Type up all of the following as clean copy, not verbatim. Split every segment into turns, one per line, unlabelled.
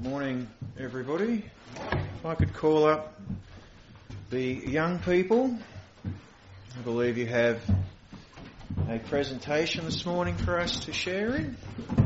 Morning, everybody. If I could call up the young people. I believe you have a presentation this morning for us to share in.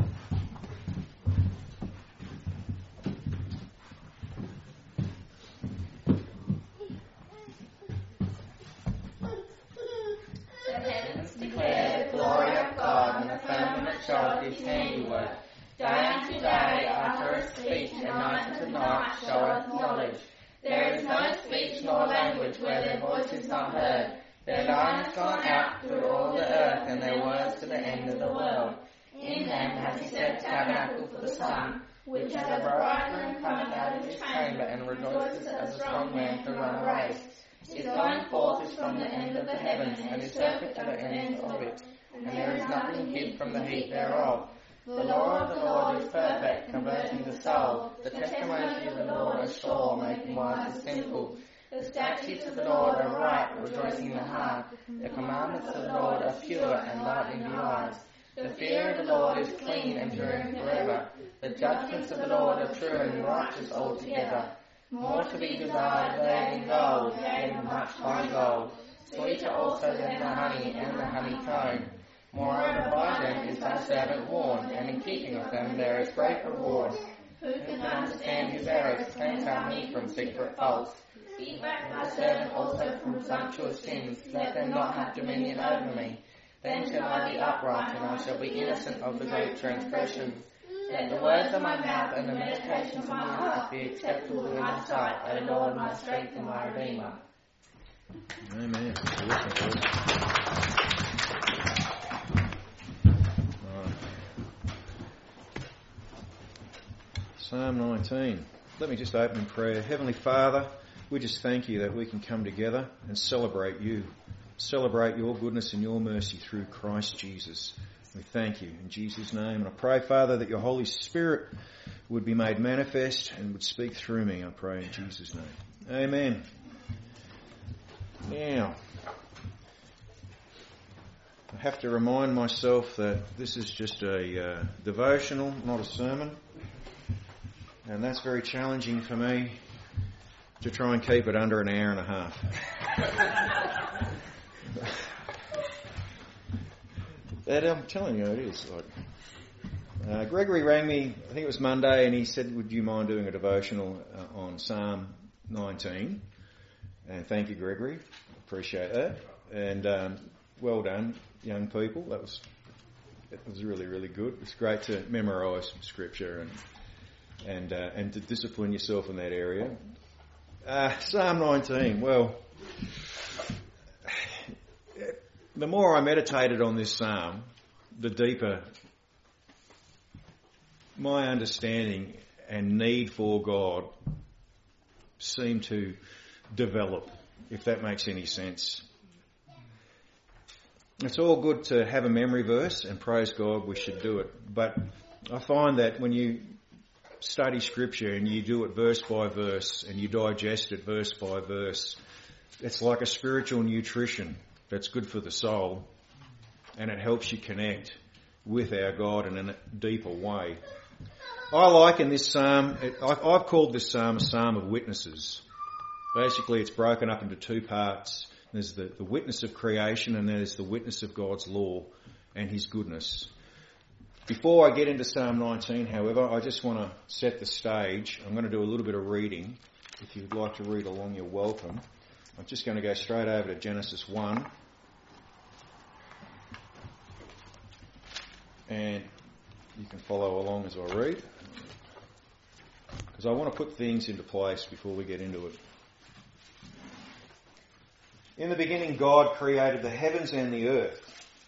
The heavens declare the glory of God, and the firmament showeth his handiwork. Day unto day uttereth speech, and night unto night showeth knowledge. There is no speech nor language where their voice is not heard. Their line has gone out through all the earth, and their words to the end of the world. In them has he set a tabernacle for the sun, which as a bridegroom cometh out of his chamber, and rejoices as a strong man to run a race. His going forth is from the end of the heavens, and his circuit to the ends of it, and there is nothing hid from the heat thereof. The law of the Lord is perfect, converting the soul. The testimony of the Lord is sure, making wise the simple. The statutes of the Lord are right, rejoicing the heart. The commandments of the Lord are pure, and lightening the eyes. The fear of the Lord is clean, enduring forever. The judgments of the Lord are true and righteous altogether. More to be desired than gold, yea, much fine gold. Sweeter also than the honey and the honeycomb. Moreover by them is thy servant warned, and in keeping of them there is great reward. Who can understand his errors? Cleanse our me from secret faults. Keep back thy servant also from sumptuous sins. Let them not have dominion over me. Then shall I be upright, and I shall be innocent of the great transgressions. Let the words of my mouth and the meditations of my heart be acceptable in thy sight, O Lord, my strength and my Redeemer.
Amen. Psalm 19. Let me just open in prayer. Heavenly Father, we just thank you that we can come together and celebrate you. Celebrate your goodness and your mercy through Christ Jesus. We thank you in Jesus' name. And I pray, Father, that your Holy Spirit would be made manifest and would speak through me. I pray in Jesus' name. Amen. Now, I have to remind myself that this is just a devotional, not a sermon. And that's very challenging for me to try and keep it under an hour and a half. But I'm telling you, it is. Gregory rang me, I think it was Monday, and he said, would you mind doing a devotional on Psalm 19? And thank you, Gregory. Appreciate that. And well done, young people. It was really, really good. It's great to memorise some scripture and to discipline yourself in that area. Psalm 19. Well, the more I meditated on this psalm, the deeper my understanding and need for God seemed to develop, if that makes any sense. It's all good to have a memory verse, and praise God, we should do it. But I find that when you study Scripture and you do it verse by verse and you digest it verse by verse, it's like a spiritual nutrition that's good for the soul, and it helps you connect with our God in a deeper way. I like in this psalm, I've called this psalm a psalm of witnesses. Basically, it's broken up into two parts. There's the witness of creation, and there's the witness of God's law and his goodness. Before I get into Psalm 19, however, I just want to set the stage. I'm going to do a little bit of reading. If you'd like to read along, you're welcome. I'm just going to go straight over to Genesis 1. And you can follow along as I read, because I want to put things into place before we get into it. In the beginning, God created the heavens and the earth.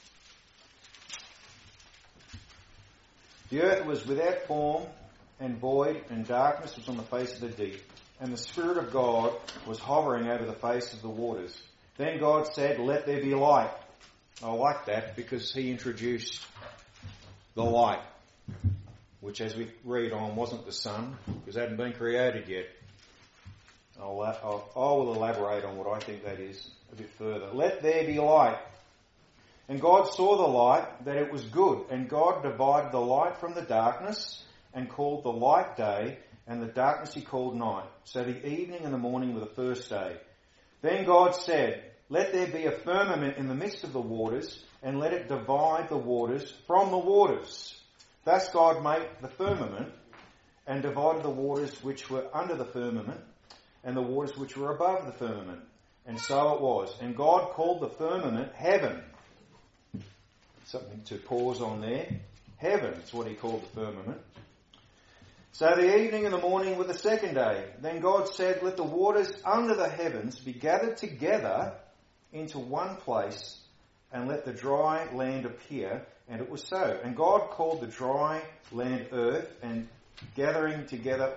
The earth was without form and void, and darkness was on the face of the deep. And the Spirit of God was hovering over the face of the waters. Then God said, "Let there be light." I like that because he introduced the light, which as we read on wasn't the sun, because it hadn't been created yet. I will elaborate on what I think that is a bit further. Let there be light. And God saw the light, that it was good. And God divided the light from the darkness, and called the light day, and the darkness he called night. So the evening and the morning were the first day. Then God said, let there be a firmament in the midst of the waters, and let it divide the waters from the waters. Thus God made the firmament, and divided the waters which were under the firmament, and the waters which were above the firmament. And so it was. And God called the firmament heaven. Something to pause on there. Heaven is what he called the firmament. So the evening and the morning were the second day. Then God said, let the waters under the heavens be gathered together into one place, and let the dry land appear. And it was so. And God called the dry land earth, and gathering together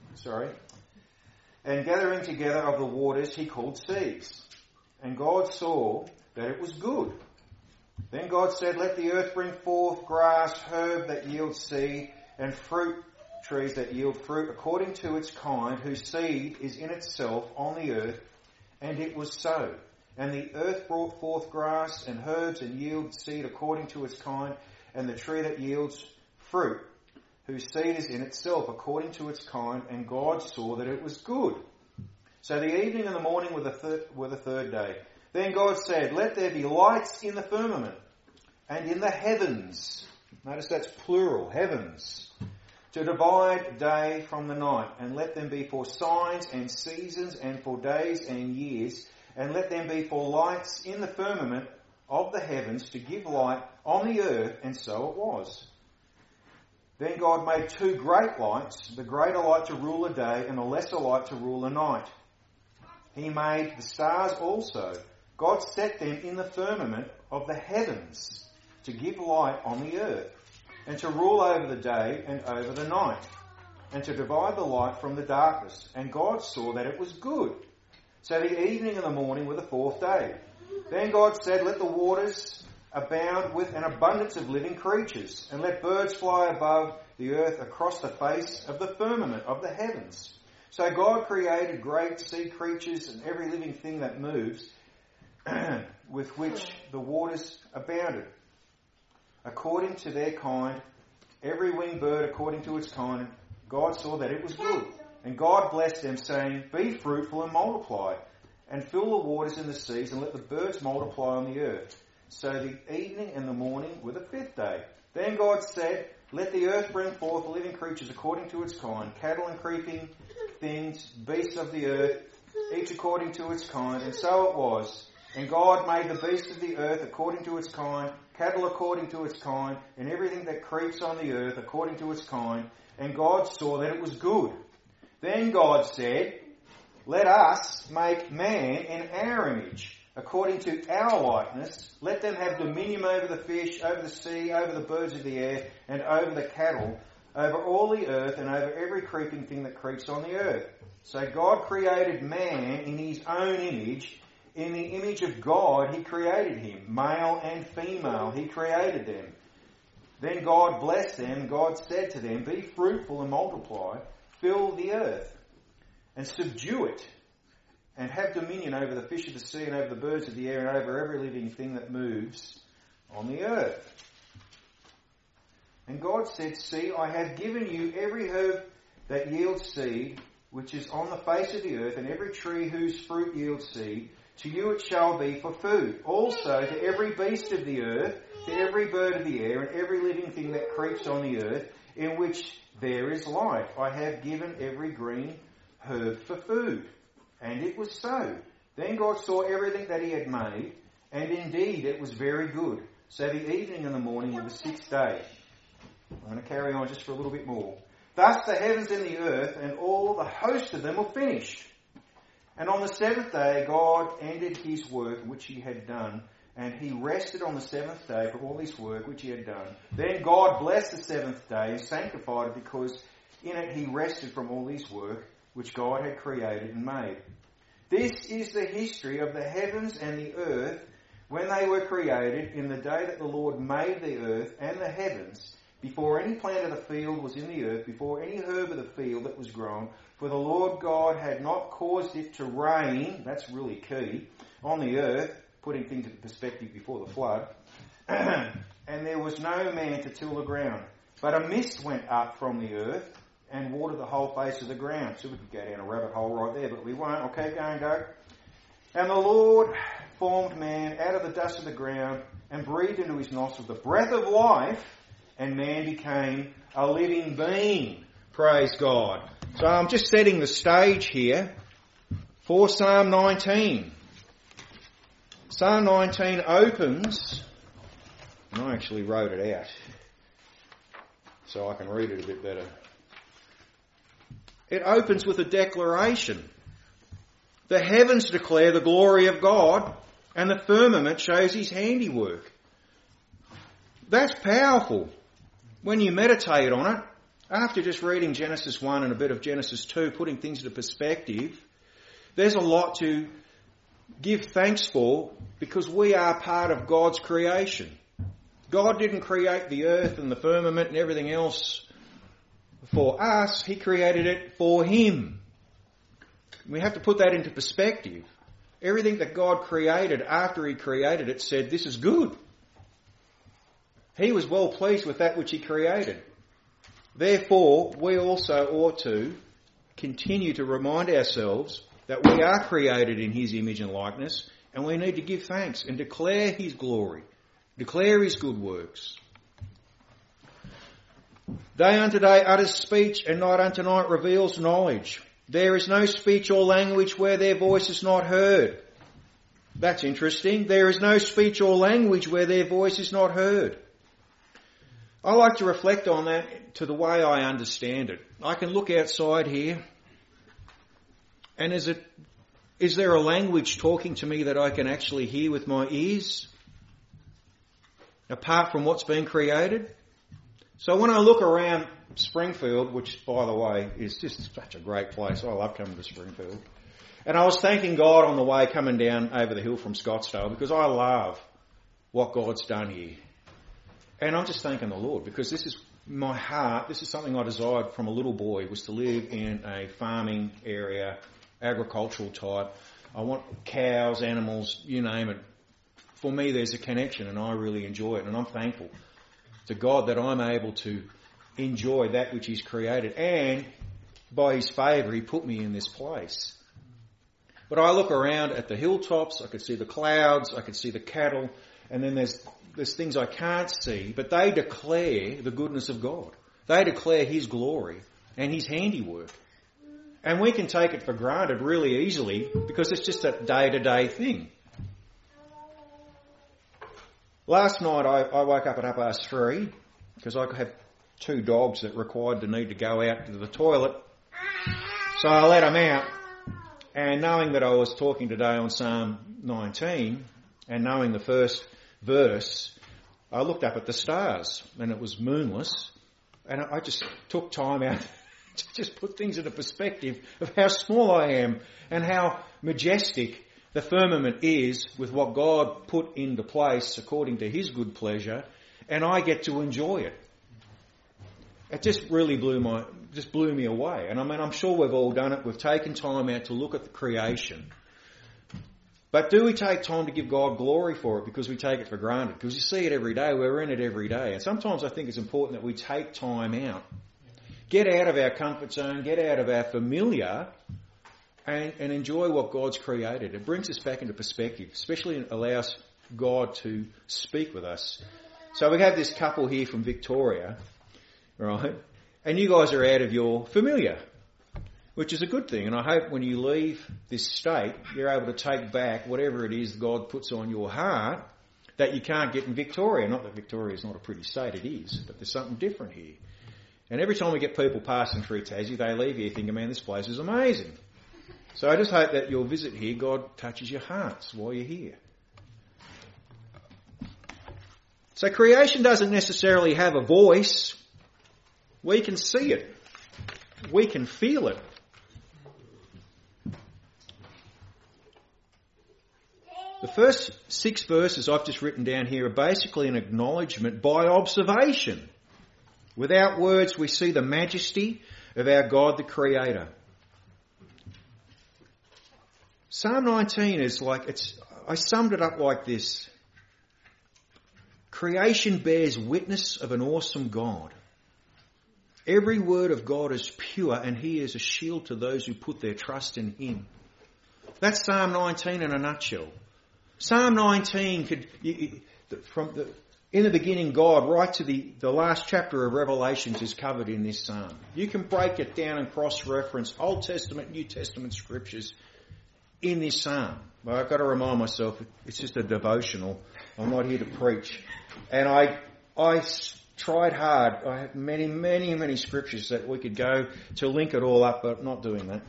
of the waters he called seas. And God saw that it was good. Then God said, let the earth bring forth grass, herb that yields seed, and fruit trees that yield fruit according to its kind, whose seed is in itself on the earth. And it was so. And the earth brought forth grass and herbs and yield seed according to its kind, and the tree that yields fruit, whose seed is in itself according to its kind. And God saw that it was good. So the evening and the morning were the third day. Then God said, let there be lights in the firmament and in the heavens. Notice that's plural, heavens. To divide day from the night, and let them be for signs and seasons and for days and years, and let them be for lights in the firmament of the heavens to give light on the earth. And so it was. Then God made two great lights, the greater light to rule the day and the lesser light to rule the night. He made the stars also. God set them in the firmament of the heavens to give light on the earth, and to rule over the day and over the night, and to divide the light from the darkness. And God saw that it was good. So the evening and the morning were the fourth day. Then God said, let the waters abound with an abundance of living creatures, and let birds fly above the earth across the face of the firmament of the heavens. So God created great sea creatures and every living thing that moves, with which the waters abounded, according to their kind, every winged bird according to its kind. God saw that it was good. And God blessed them, saying, be fruitful and multiply, and fill the waters in the seas, and let the birds multiply on the earth. So the evening and the morning were the fifth day. Then God said, let the earth bring forth living creatures according to its kind, cattle and creeping things, beasts of the earth, each according to its kind. And so it was. And God made the beasts of the earth according to its kind, cattle according to its kind, and everything that creeps on the earth according to its kind. And God saw that it was good. Then God said, let us make man in our image, according to our likeness. Let them have dominion over the fish, over the sea, over the birds of the air, and over the cattle, over all the earth, and over every creeping thing that creeps on the earth. So God created man in his own image. In the image of God he created him. Male and female he created them. Then God blessed them. God said to them, be fruitful and multiply, fill the earth, and subdue it, and have dominion over the fish of the sea, and over the birds of the air, and over every living thing that moves on the earth. And God said, see, I have given you every herb that yields seed, which is on the face of the earth, and every tree whose fruit yields seed. To you it shall be for food. Also to every beast of the earth, to every bird of the air, and every living thing that creeps on the earth, in which there is life, I have given every green herb for food. And it was so. Then God saw everything that he had made, and indeed it was very good. So the evening and the morning were the sixth day. I'm going to carry on just for a little bit more. Thus the heavens and the earth and all the host of them were finished. And on the seventh day God ended his work which he had done, and he rested on the seventh day from all his work which he had done. Then God blessed the seventh day and sanctified it, because in it he rested from all his work which God had created and made. This is the history of the heavens and the earth when they were created, in the day that the Lord made the earth and the heavens, before any plant of the field was in the earth, before any herb of the field that was grown. For the Lord God had not caused it to rain, that's really key, on the earth, putting things into perspective before the flood, and there was no man to till the ground. But a mist went up from the earth, and watered the whole face of the ground. So we could go down a rabbit hole right there, but we won't. I'll keep going, go. And the Lord formed man out of the dust of the ground and breathed into his nostrils the breath of life, and man became a living being. Praise God. So I'm just setting the stage here for Psalm 19. Psalm 19 opens, and I actually wrote it out so I can read it a bit better. It opens with a declaration. The heavens declare the glory of God, and the firmament shows his handiwork. That's powerful when you meditate on it. After just reading Genesis 1 and a bit of Genesis 2, putting things into perspective, there's a lot to give thanks for because we are part of God's creation. God didn't create the earth and the firmament and everything else for us. He created it for him. We have to put that into perspective. Everything that God created after he created it said, this is good. He was well pleased with that which he created. Therefore, we also ought to continue to remind ourselves that we are created in his image and likeness, and we need to give thanks and declare his glory, declare his good works. Day unto day utters speech, and night unto night reveals knowledge. There is no speech or language where their voice is not heard. That's interesting. There is no speech or language where their voice is not heard. I like to reflect on that to the way I understand it. I can look outside here, and is there a language talking to me that I can actually hear with my ears, apart from what's been created? So when I look around Springfield, which, by the way, is just such a great place. I love coming to Springfield. And I was thanking God on the way coming down over the hill from Scottsdale because I love what God's done here. And I'm just thanking the Lord because this is my heart. This is something I desired from a little boy, was to live in a farming area, agricultural type. I want cows, animals, you name it. For me, there's a connection and I really enjoy it. And I'm thankful to God that I'm able to enjoy that which he's created. And by his favour, he put me in this place. But I look around at the hilltops, I could see the clouds, I could see the cattle, and then there's things I can't see, but they declare the goodness of God. They declare his glory and his handiwork. And we can take it for granted really easily because it's just a day-to-day thing. Last night I woke up at 3:30 because I have 2 dogs that required the need to go out to the toilet. So I let them out. And knowing that I was talking today on Psalm 19 and knowing the first verse, I looked up at the stars and it was moonless, and I just took time out to just put things into perspective of how small I am and how majestic the firmament is with what God put into place according to his good pleasure, and I get to enjoy it. It just really blew me away. And I mean, I'm sure we've all done it. We've taken time out to look at the creation. But do we take time to give God glory for it because we take it for granted? Because you see it every day. We're in it every day. And sometimes I think it's important that we take time out. Get out of our comfort zone. Get out of our familiar and enjoy what God's created. It brings us back into perspective, especially allows God to speak with us. So we have this couple here from Victoria, right? And you guys are out of your familiar, which is a good thing. And I hope when you leave this state, you're able to take back whatever it is God puts on your heart that you can't get in Victoria. Not that Victoria is not a pretty state, it is, but there's something different here. And every time we get people passing through Tassie, they leave here thinking, man, this place is amazing. So I just hope that your visit here, God touches your hearts while you're here. So creation doesn't necessarily have a voice. We can see it. We can feel it. The first 6 verses I've just written down here are basically an acknowledgement by observation. Without words, we see the majesty of our God, the Creator. Psalm 19 is I summed it up like this. Creation bears witness of an awesome God. Every word of God is pure, and he is a shield to those who put their trust in him. That's Psalm 19 in a nutshell. Psalm 19 could, in the beginning, God, right to the last chapter of Revelations is covered in this psalm. You can break it down and cross-reference Old Testament, New Testament scriptures in this psalm. But I've got to remind myself, it's just a devotional. I'm not here to preach. And I tried hard. I have many, many, many scriptures that we could go to link it all up, but I'm not doing that.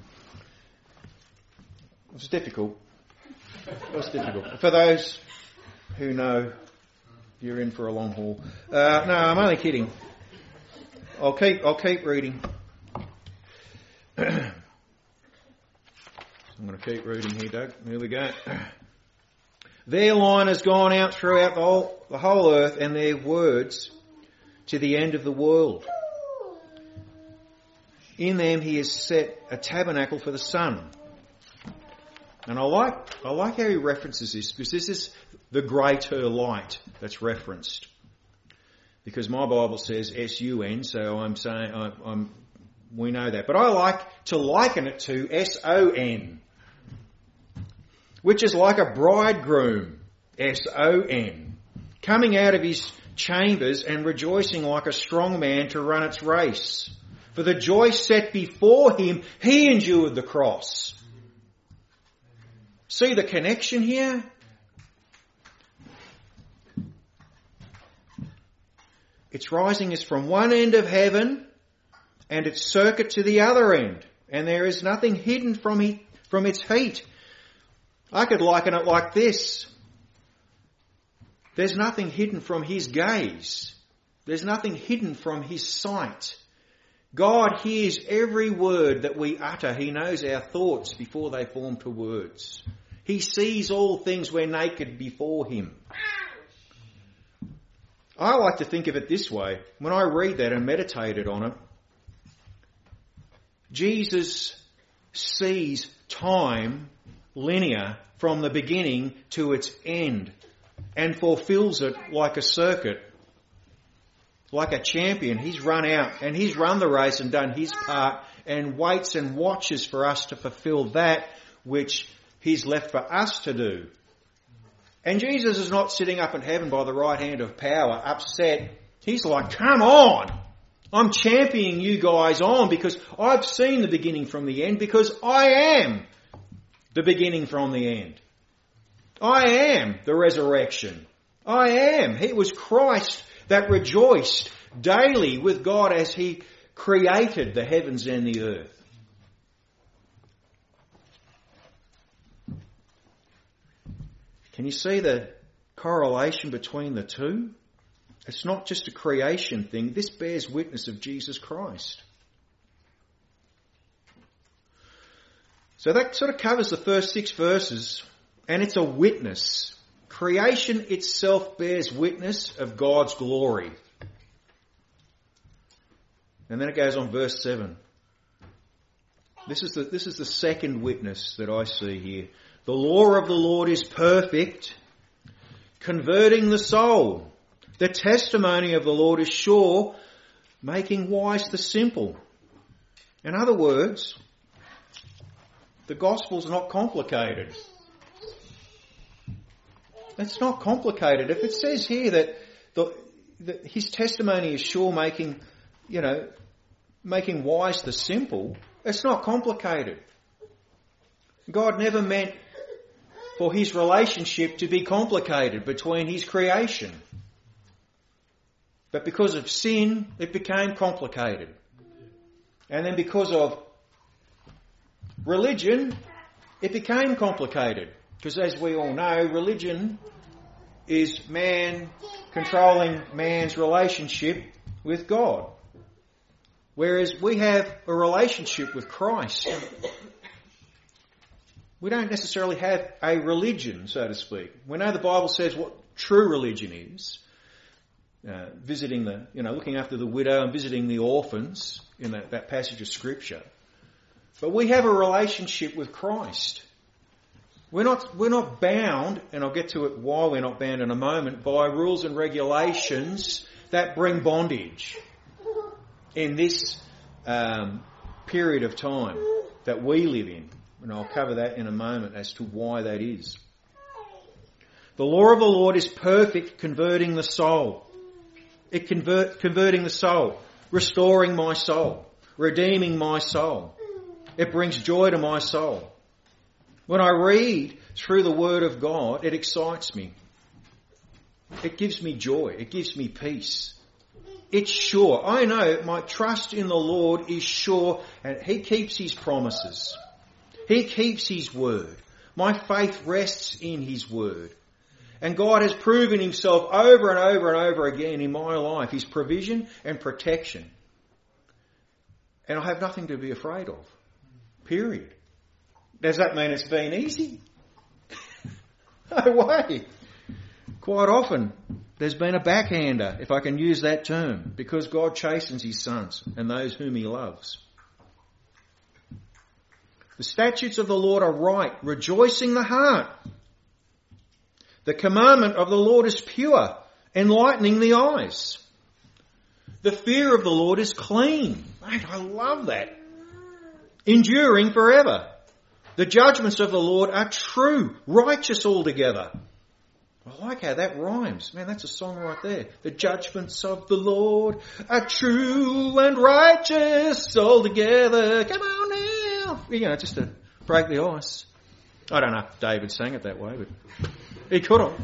It was difficult. For those who know, you're in for a long haul. No, I'm only kidding. I'll keep reading. I'm going to keep reading here, Doug. Here we go. Their line has gone out throughout the whole earth, and their words to the end of the world. In them he has set a tabernacle for the sun. And I like how he references this, because this is the greater light that's referenced. Because my Bible says S-U-N, so I'm saying we know that. But I like to liken it to S-O-N, which is like a bridegroom, S-O-N, coming out of his chambers and rejoicing like a strong man to run its race. For the joy set before him, he endured the cross. See the connection here? Its rising is from one end of heaven and its circuit to the other end. And there is nothing hidden from its heat. I could liken it like this. There's nothing hidden from his gaze. There's nothing hidden from his sight. God hears every word that we utter. He knows our thoughts before they form to words. He sees all things. We're naked before him. I like to think of it this way. When I read that and meditated on it, Jesus sees time linear from the beginning to its end and fulfills it like a circuit, like a champion. He's run out and he's run the race and done his part and waits and watches for us to fulfill that which he's left for us to do. And Jesus is not sitting up in heaven by the right hand of power, upset. He's like, come on! I'm championing you guys on because I've seen the beginning from the end, because I am the beginning from the end. I am the resurrection. I am. It was Christ that rejoiced daily with God as he created the heavens and the earth. Can you see the correlation between the two? It's not just a creation thing. This bears witness of Jesus Christ. So that sort of covers the first 6 verses, and it's a witness. Creation itself bears witness of God's glory. And then it goes on, verse 7. This is the second witness that I see here. The law of the Lord is perfect, converting the soul. The testimony of the Lord is sure, making wise the simple. In other words, the gospel's not complicated. It's not complicated. If it says here that his testimony is sure, making wise the simple, it's not complicated. God never meant for his relationship to be complicated between his creation. But because of sin, it became complicated. And then because of religion, it became complicated. Because as we all know, religion is man controlling man's relationship with God. Whereas we have a relationship with Christ. We don't necessarily have a religion, so to speak. We know the Bible says what true religion is. Looking after the widow and visiting the orphans in that passage of Scripture. But we have a relationship with Christ. We're not bound, and I'll get to it why we're not bound in a moment, by rules and regulations that bring bondage. in this period of time that we live in. And I'll cover that in a moment as to why that is. The law of the Lord is perfect, converting the soul. Converting the soul, restoring my soul, redeeming my soul. It brings joy to my soul. When I read through the Word of God, it excites me. It gives me joy. It gives me peace. It's sure. I know my trust in the Lord is sure, and He keeps His promises. He keeps His Word. My faith rests in His Word. And God has proven Himself over and over and over again in my life, His provision and protection. And I have nothing to be afraid of. Period. Does that mean it's been easy? No way. Quite often there's been a backhander, if I can use that term, because God chastens His sons and those whom He loves. The statutes of the Lord are right, rejoicing the heart. The commandment of the Lord is pure, enlightening the eyes. The fear of the Lord is clean. Mate, I love that. Enduring forever. The judgments of the Lord are true, righteous altogether. I like how that rhymes. Man, that's a song right there. The judgments of the Lord are true and righteous altogether. Come on now. You know, just to break the ice. I don't know if David sang it that way, but he could have.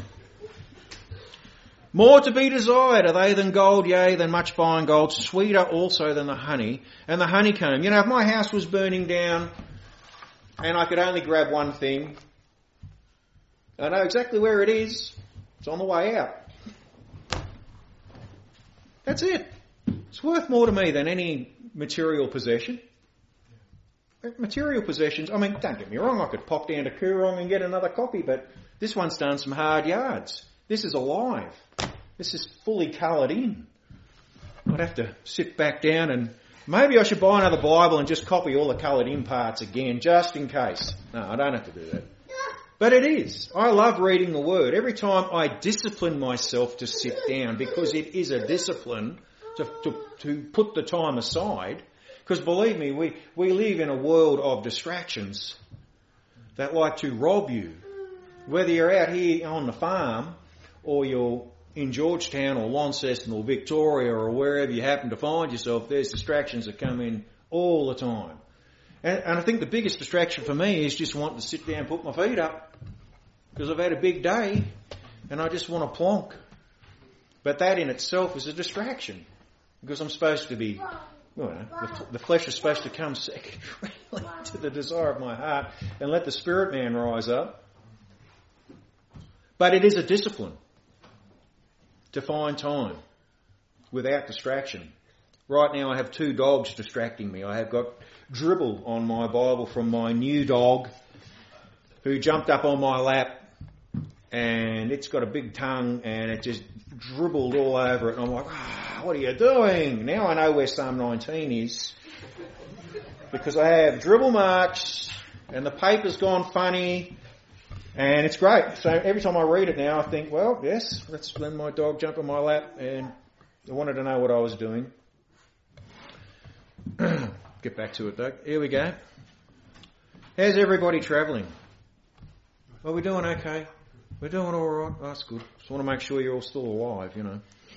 More to be desired are they than gold, yea, than much fine gold, sweeter also than the honey and the honeycomb. You know, if my house was burning down and I could only grab one thing, I know exactly where it is. It's on the way out. That's it. It's worth more to me than any material possession. Material possessions, I mean, don't get me wrong, I could pop down to Coorong and get another copy, but this one's done some hard yards. This is alive. This is fully coloured in. I'd have to sit back down and maybe I should buy another Bible and just copy all the coloured in parts again, just in case. No, I don't have to do that. But it is. I love reading the Word. Every time I discipline myself to sit down, because it is a discipline to put the time aside. Because believe me, we live in a world of distractions that like to rob you. Whether you're out here on the farm or you're in Georgetown or Launceston or Victoria or wherever you happen to find yourself, there's distractions that come in all the time. And I think the biggest distraction for me is just wanting to sit down and put my feet up because I've had a big day and I just want to plonk. But that in itself is a distraction because I'm supposed to be, the flesh is supposed to come second really to the desire of my heart and let the spirit man rise up. But it is a discipline to find time without distraction. Right now I have 2 dogs distracting me. I have got Dribble on my Bible from my new dog who jumped up on my lap and it's got a big tongue and it just dribbled all over it and I'm like, what are you doing? Now I know where Psalm 19 is because I have dribble marks and the paper's gone funny and it's great. So every time I read it now I think, well, yes, that's when my dog jumped on my lap and I wanted to know what I was doing. Get back to it, Doug. Here we go. How's everybody travelling? Are we doing okay? We're doing all right. Oh, that's good. Just want to make sure you're all still alive, you know.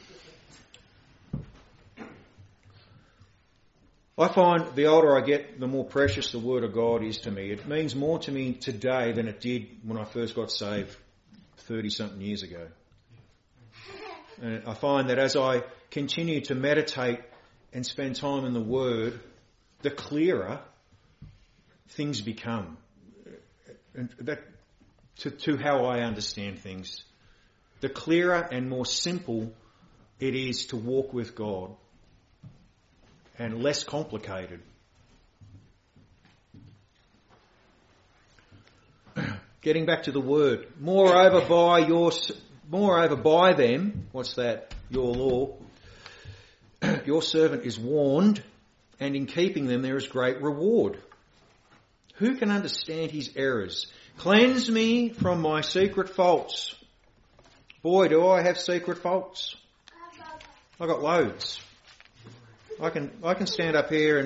I find the older I get, the more precious the Word of God is to me. It means more to me today than it did when I first got saved 30-something years ago. And I find that as I continue to meditate and spend time in the Word, the clearer things become. And that to how I understand things. The clearer and more simple it is to walk with God. And less complicated. Getting back to the word. Moreover by them, what's that? Your law. Your servant is warned, and in keeping them there is great reward. Who can understand his errors? Cleanse me from my secret faults. Boy, do I have secret faults. I've got loads. I can stand up here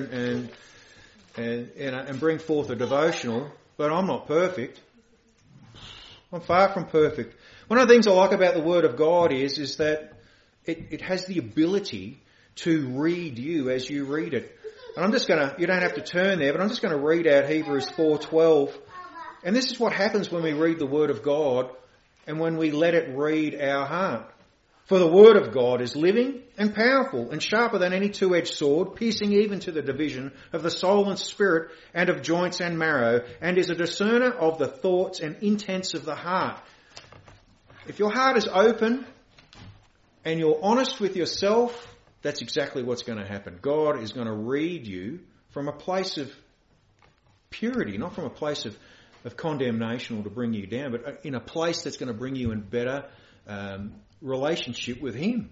and bring forth a devotional, but I'm not perfect. I'm far from perfect. One of the things I like about the Word of God is that it has the ability to read you as you read it. And I'm just you don't have to turn there, but I'm just going to read out Hebrews 4:12. And this is what happens when we read the Word of God and when we let it read our heart. For the Word of God is living and powerful and sharper than any two-edged sword, piercing even to the division of the soul and spirit and of joints and marrow, and is a discerner of the thoughts and intents of the heart. If your heart is open and you're honest with yourself, that's exactly what's going to happen. God is going to read you from a place of purity, not from a place of condemnation or to bring you down, but in a place that's going to bring you in better relationship with Him.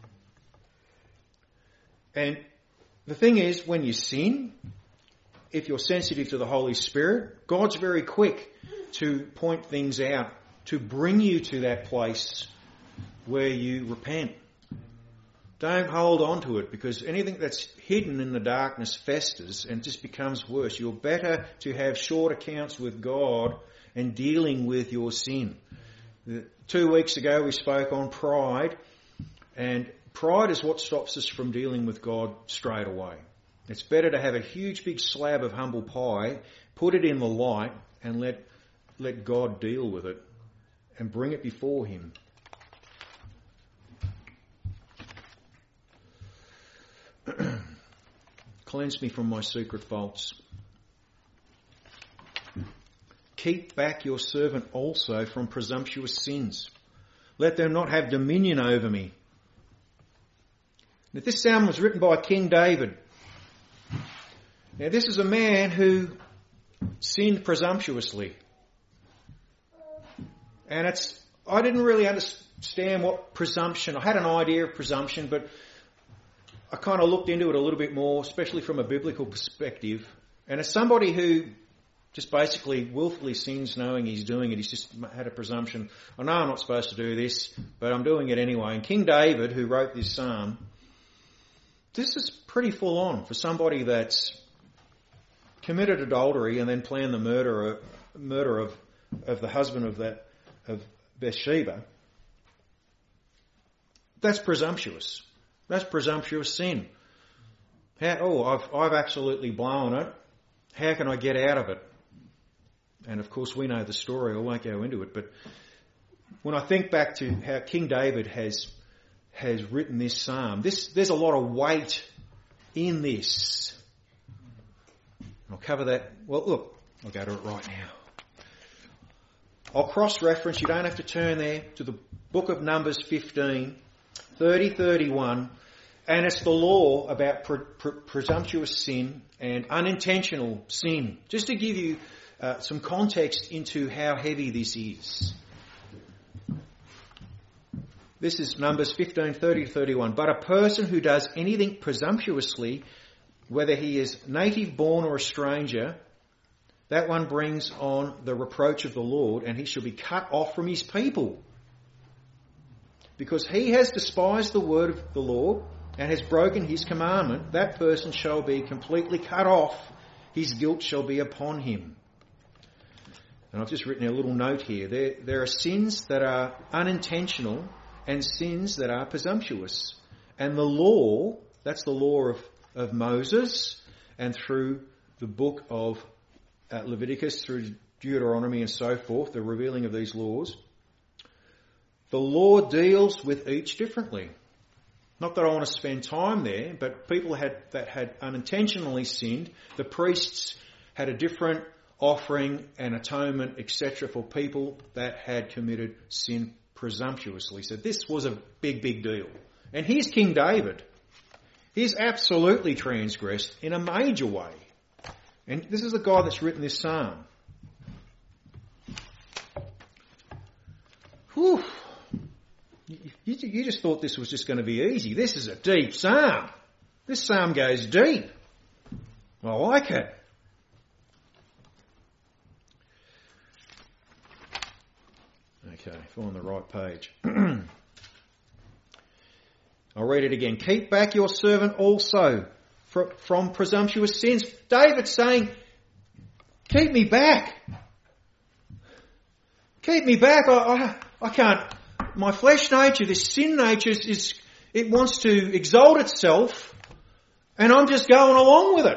And the thing is, when you sin, if you're sensitive to the Holy Spirit, God's very quick to point things out, to bring you to that place where you repent. Don't hold on to it, because anything that's hidden in the darkness festers and just becomes worse. You're better to have short accounts with God and dealing with your sin. 2 weeks ago we spoke on pride, and pride is what stops us from dealing with God straight away. It's better to have a huge big slab of humble pie, put it in the light and let God deal with it and bring it before Him. Cleanse me from my secret faults. Keep back your servant also from presumptuous sins. Let them not have dominion over me. Now, this psalm was written by King David. Now, this is a man who sinned presumptuously. And I didn't really understand what presumption, I had an idea of presumption, but I kind of looked into it a little bit more, especially from a biblical perspective. And as somebody who just basically willfully sins knowing he's doing it, he's just had a presumption, I know I'm not supposed to do this, but I'm doing it anyway. And King David, who wrote this psalm, this is pretty full on for somebody that's committed adultery and then planned the murder of the husband of Bathsheba. That's presumptuous. That's presumptuous sin. I've absolutely blown it. How can I get out of it? And of course we know the story, I won't go into it, but when I think back to how King David has written this psalm, there's a lot of weight in this. I'll cover that. Well, look, I'll go to it right now. I'll cross-reference, you don't have to turn there, to the book of Numbers 15, 30-31, and it's the law about presumptuous sin and unintentional sin. Just to give you some context into how heavy this is. This is Numbers 15, 30-31. But a person who does anything presumptuously, whether he is native born or a stranger, that one brings on the reproach of the Lord, and he shall be cut off from his people. Because he has despised the word of the Lord and has broken his commandment, that person shall be completely cut off. His guilt shall be upon him. And I've just written a little note here. There are sins that are unintentional and sins that are presumptuous. And the law, that's the law of Moses, and through the book of Leviticus, through Deuteronomy and so forth, the revealing of these laws, the law deals with each differently. Not that I want to spend time there, but people that had unintentionally sinned, the priests had a different offering and atonement, etc., for people that had committed sin presumptuously. So this was a big, big deal. And here's King David. He's absolutely transgressed in a major way. And this is the guy that's written this psalm. Whew. You just thought this was just going to be easy. This is a deep psalm. This psalm goes deep. I like it. Okay, if I'm on the right page. I'll read it again. Keep back your servant also from presumptuous sins. David's saying, keep me back. Keep me back. I can't. My flesh nature, this sin nature, it wants to exalt itself, and I'm just going along with it.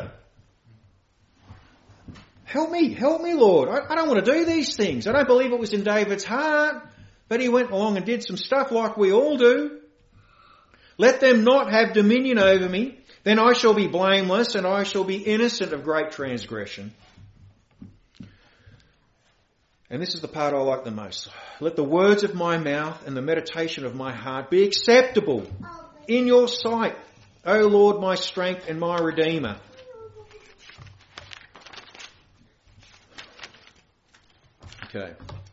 Help me, Lord. I don't want to do these things. I don't believe it was in David's heart, but he went along and did some stuff like we all do. Let them not have dominion over me. Then I shall be blameless, and I shall be innocent of great transgression. And this is the part I like the most. Let the words of my mouth and the meditation of my heart be acceptable in your sight, O Lord, my strength and my Redeemer. Okay.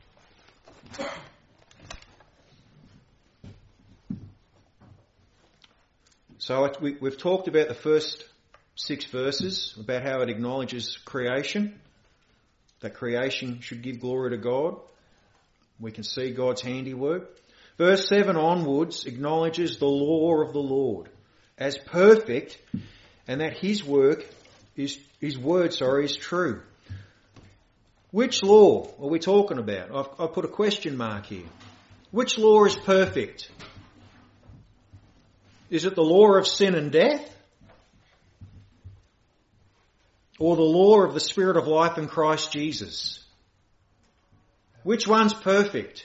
So we've talked about the first 6 verses, about how it acknowledges creation, that creation should give glory to God. We can see God's handiwork. Verse 7 onwards acknowledges the law of the Lord as perfect, and that His word is true. Which law are we talking about? I've put a question mark here. Which law is perfect? Is it the law of sin and death? Or the law of the Spirit of life in Christ Jesus? Which one's perfect?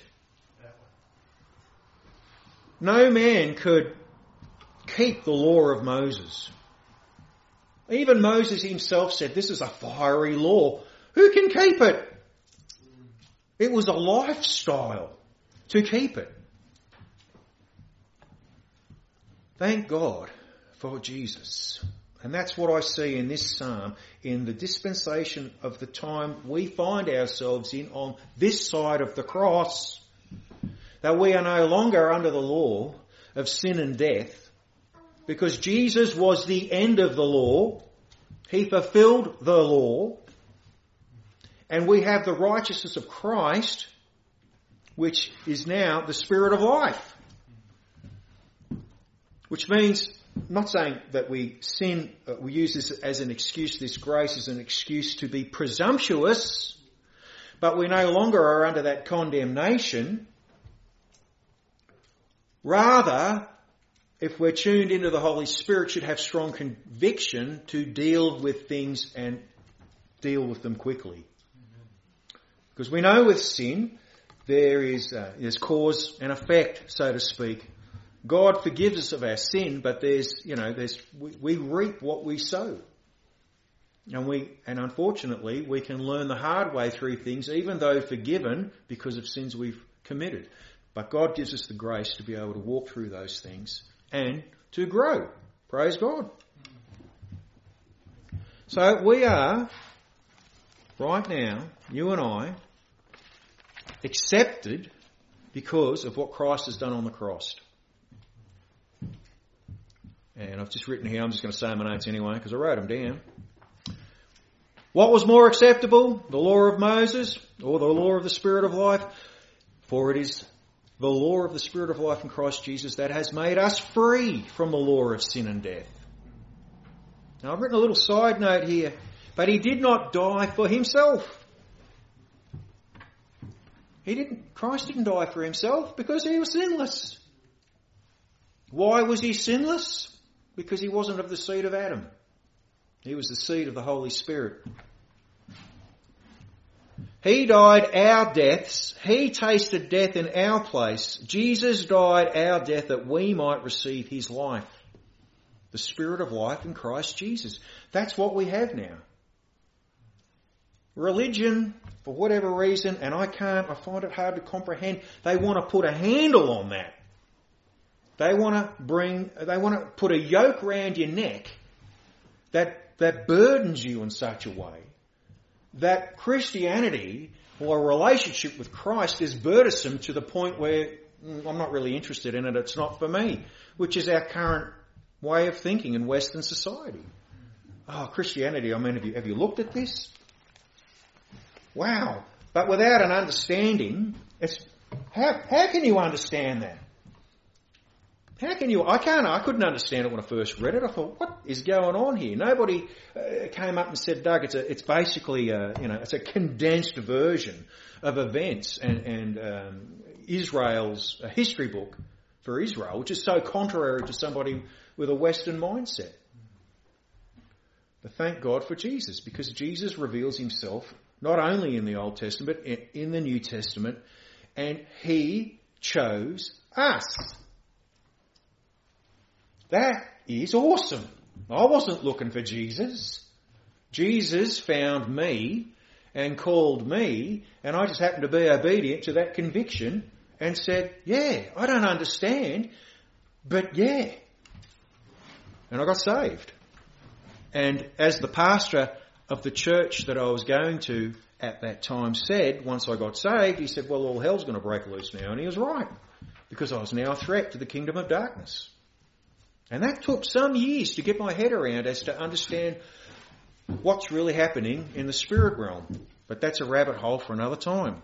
No man could keep the law of Moses. Even Moses himself said, this is a fiery law. Who can keep it? It was a lifestyle to keep it. Thank God for Jesus. And that's what I see in this psalm, in the dispensation of the time we find ourselves in on this side of the cross, that we are no longer under the law of sin and death, because Jesus was the end of the law. He fulfilled the law. And we have the righteousness of Christ, which is now the Spirit of life. Which means, I'm not saying that we sin, we use this as an excuse, this grace as an excuse to be presumptuous, but we no longer are under that condemnation. Rather, if we're tuned into the Holy Spirit, should have strong conviction to deal with things and deal with them quickly. Because we know with sin, there's cause and effect, so to speak. God forgives us of our sin, but we reap what we sow. And unfortunately, we can learn the hard way through things, even though forgiven because of sins we've committed. But God gives us the grace to be able to walk through those things and to grow. Praise God. So we are, right now, you and I, accepted because of what Christ has done on the cross. And I've just written here, I'm just going to say my notes anyway, because I wrote them down. What was more acceptable, the law of Moses or the law of the Spirit of life? For it is the law of the Spirit of life in Christ Jesus that has made us free from the law of sin and death. Now I've written a little side note here, but He did not die for Himself. Christ didn't die for Himself because He was sinless. Why was He sinless? Because He wasn't of the seed of Adam. He was the seed of the Holy Spirit. He died our deaths. He tasted death in our place. Jesus died our death that we might receive His life. The Spirit of life in Christ Jesus. That's what we have now. Religion, for whatever reason, and I find it hard to comprehend, they want to put a handle on that. They want to put a yoke round your neck that burdens you in such a way that Christianity or a relationship with Christ is burdensome to the point where I'm not really interested in it, it's not for me, which is our current way of thinking in Western society. Oh, Christianity, I mean, have you looked at this? Wow. But without an understanding, how can you understand that? How can you? I couldn't understand it when I first read it. I thought, what is going on here? Nobody came up and said, Doug, it's basically it's a condensed version of events and Israel's history book for Israel, which is so contrary to somebody with a Western mindset. But thank God for Jesus, because Jesus reveals himself not only in the Old Testament, but in the New Testament, and he chose us. That is awesome. I wasn't looking for Jesus. Jesus found me and called me, and I just happened to be obedient to that conviction and said, yeah, I don't understand, but yeah. And I got saved. And as the pastor of the church that I was going to at that time said, once I got saved, he said, well, all hell's going to break loose now. And he was right, because I was now a threat to the kingdom of darkness. And that took some years to get my head around as to understand what's really happening in the spirit realm. But that's a rabbit hole for another time.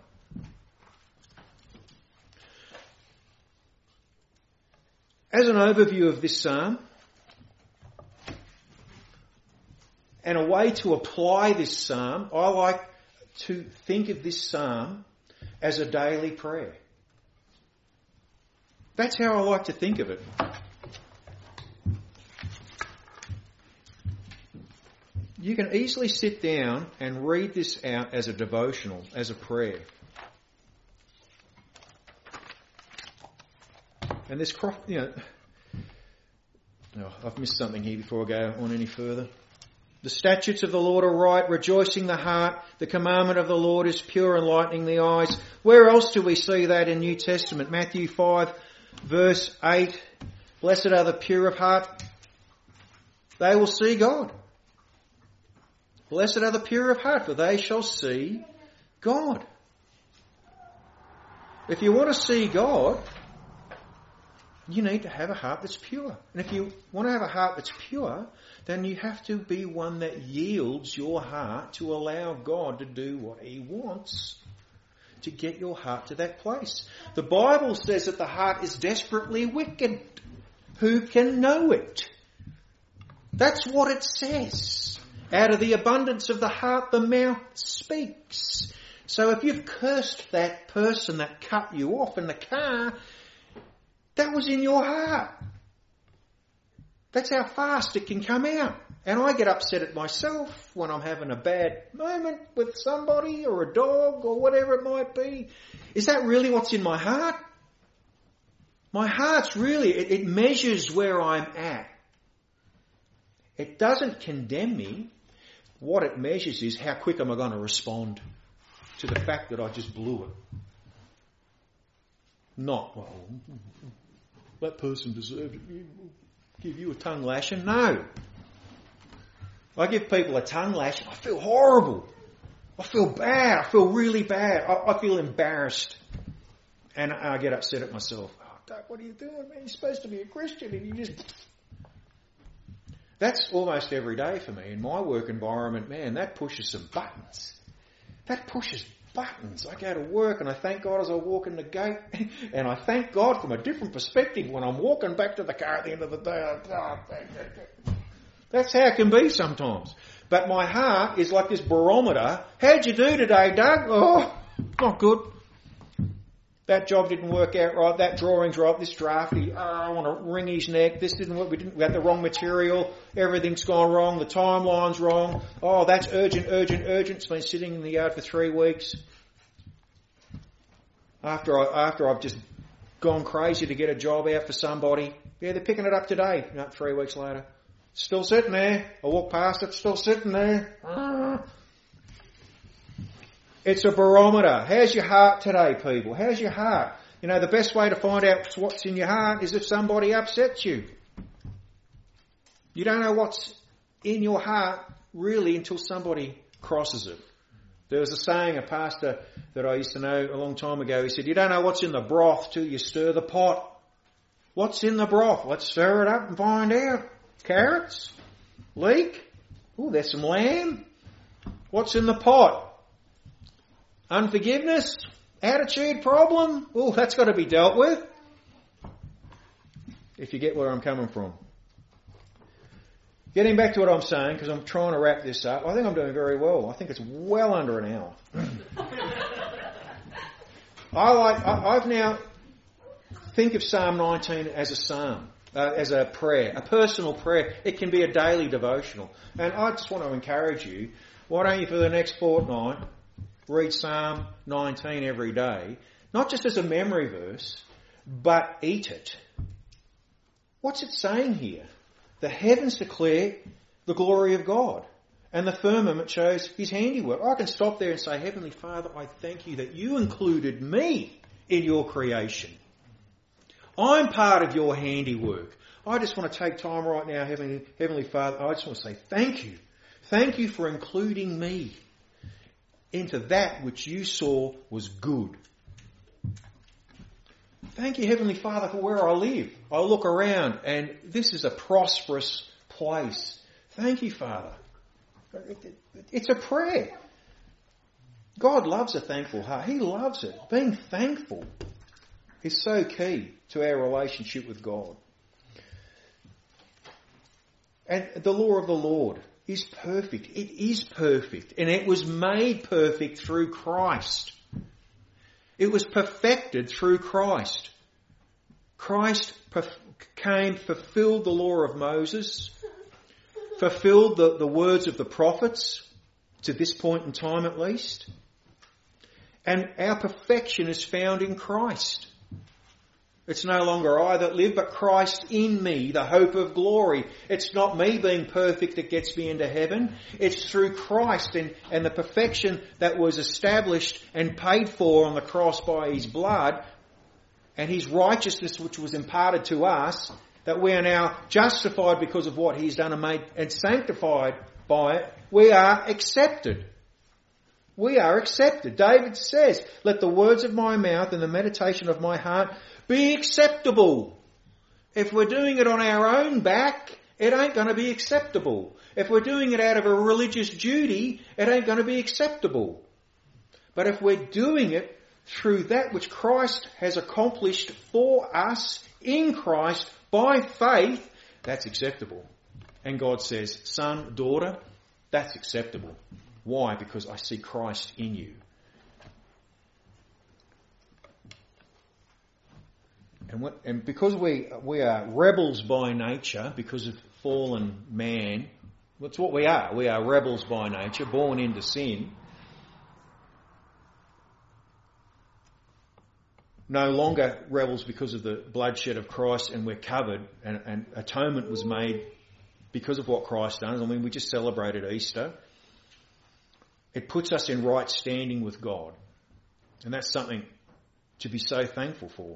As an overview of this psalm, and a way to apply this psalm, I like to think of this psalm as a daily prayer. That's how I like to think of it. You can easily sit down and read this out as a devotional, as a prayer. And this, I've missed something here before I go on any further. The statutes of the Lord are right, rejoicing the heart. The commandment of the Lord is pure, enlightening the eyes. Where else do we see that in New Testament? Matthew 5, verse 8. Blessed are the pure of heart. They will see God. Blessed are the pure of heart, for they shall see God. If you want to see God, you need to have a heart that's pure. And if you want to have a heart that's pure, then you have to be one that yields your heart to allow God to do what he wants to get your heart to that place. The Bible says that the heart is desperately wicked. Who can know it? That's what it says. Out of the abundance of the heart, the mouth speaks. So if you've cursed that person that cut you off in the car, that was in your heart. That's how fast it can come out. And I get upset at myself when I'm having a bad moment with somebody or a dog or whatever it might be. Is that really what's in my heart? My heart's really, it measures where I'm at. It doesn't condemn me. What it measures is how quick am I going to respond to the fact that I just blew it. Not, well, that person deserved it. Give you a tongue lashing. No. I give people a tongue lashing. I feel horrible. I feel bad. I feel really bad. I feel embarrassed. And I get upset at myself. Oh, Doug, what are you doing, man? You're supposed to be a Christian and you just... That's almost every day for me. In my work environment, man, that pushes some buttons. That pushes buttons. I go to work and I thank God as I walk in the gate, and I thank God from a different perspective when I'm walking back to the car at the end of the day. That's how it can be sometimes. But my heart is like this barometer. How'd you do today, Doug? Oh, not good. That job didn't work out right. That drawing's right. This drafty, I want to wring his neck. This didn't work. We had the wrong material. Everything's gone wrong. The timeline's wrong. Oh, that's urgent. It's been sitting in the yard for 3 weeks. After I've just gone crazy to get a job out for somebody. Yeah, they're picking it up today. 3 weeks later. Still sitting there. I walk past it, still sitting there. It's a barometer. How's your heart today, people? How's your heart? You know, the best way to find out what's in your heart is if somebody upsets you. You don't know what's in your heart really until somebody crosses it. There was a saying, a pastor that I used to know a long time ago, he said, you don't know what's in the broth till you stir the pot. What's in the broth? Let's stir it up and find out. Carrots? Leek? Oh, there's some lamb. What's in the pot? Unforgiveness? Attitude problem? Oh, that's got to be dealt with. if you get where I'm coming from. Getting back to what I'm saying, because I'm trying to wrap this up, I think I'm doing very well. I think it's well under an hour. I've now think of Psalm 19 as a psalm, as a prayer, a personal prayer. It can be a daily devotional. And I just want to encourage you, why don't you for the next fortnight read Psalm 19 every day, not just as a memory verse, but eat it. What's it saying here? The heavens declare the glory of God, and the firmament shows his handiwork. I can stop there and say, Heavenly Father, I thank you that you included me in your creation. I'm part of your handiwork. I just want to take time right now, Heavenly Father, I just want to say thank you. Thank you for including me into that which you saw was good. Thank you, Heavenly Father, for where I live. I look around and this is a prosperous place. Thank you, Father. It's a prayer. God loves a thankful heart. He loves it. Being thankful is so key to our relationship with God. And the law of the Lord is perfect. It is perfect. And it was made perfect through Christ. It was perfected through Christ. Christ came, fulfilled the law of Moses, fulfilled the words of the prophets, to this point in time at least. And our perfection is found in Christ. It's no longer I that live, but Christ in me, the hope of glory. It's not me being perfect that gets me into heaven. It's through Christ and the perfection that was established and paid for on the cross by his blood, and his righteousness which was imparted to us, that we are now justified because of what he's done and made and sanctified by it. We are accepted. We are accepted. David says, let the words of my mouth and the meditation of my heart be acceptable. If we're doing it on our own back, it ain't going to be acceptable. If we're doing it out of a religious duty, it ain't going to be acceptable. But if we're doing it through that which Christ has accomplished for us in Christ by faith, that's acceptable. And God says, son, daughter, that's acceptable. Why? Because I see Christ in you. And because we are rebels by nature, because of fallen man, that's what we are. We are rebels by nature, born into sin. No longer rebels because of the bloodshed of Christ, and we're covered, and atonement was made because of what Christ done. I mean, we just celebrated Easter. It puts us in right standing with God. And that's something to be so thankful for.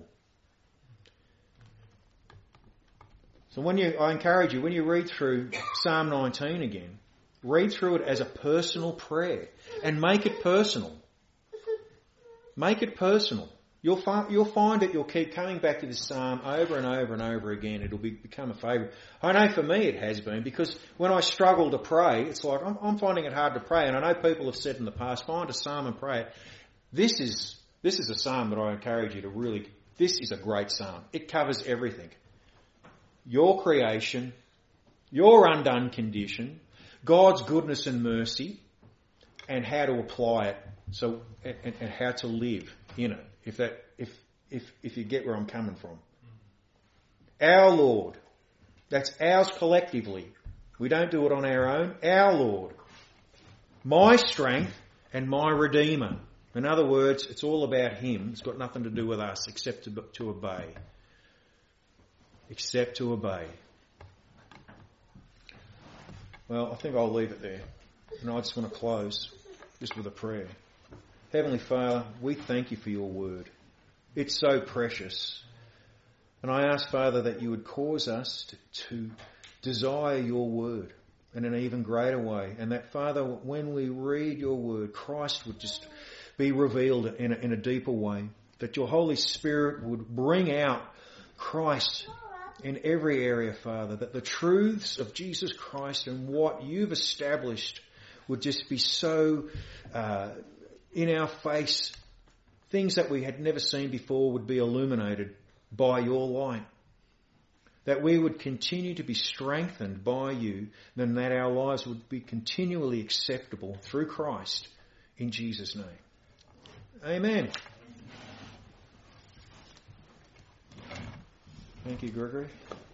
So I encourage you, when you read through Psalm 19 again, read through it as a personal prayer and make it personal. Make it personal. You'll find that you'll keep coming back to this psalm over and over and over again. It'll become a favourite. I know for me it has been, because when I struggle to pray, it's like I'm finding it hard to pray. And I know people have said in the past, find a psalm and pray it. This is a psalm that I encourage you to really. This is a great psalm. It covers everything. Your creation, your undone condition, God's goodness and mercy, and how to apply it. So and how to live in it. If you get where I'm coming from. Our Lord. That's ours collectively. We don't do it on our own. Our Lord. My strength and my Redeemer. In other words, it's all about him. It's got nothing to do with us except to obey. Except to obey. Well, I think I'll leave it there. And I just want to close just with a prayer. Heavenly Father, we thank you for your word. It's so precious. And I ask, Father, that you would cause us to desire your word in an even greater way. And that, Father, when we read your word, Christ would just be revealed in a deeper way. That your Holy Spirit would bring out Christ in every area, Father. That the truths of Jesus Christ and what you've established would just be so in our face. Things that we had never seen before would be illuminated by your light. that we would continue to be strengthened by you, and that our lives would be continually acceptable through Christ. In Jesus' name. Amen. Thank you, Gregory.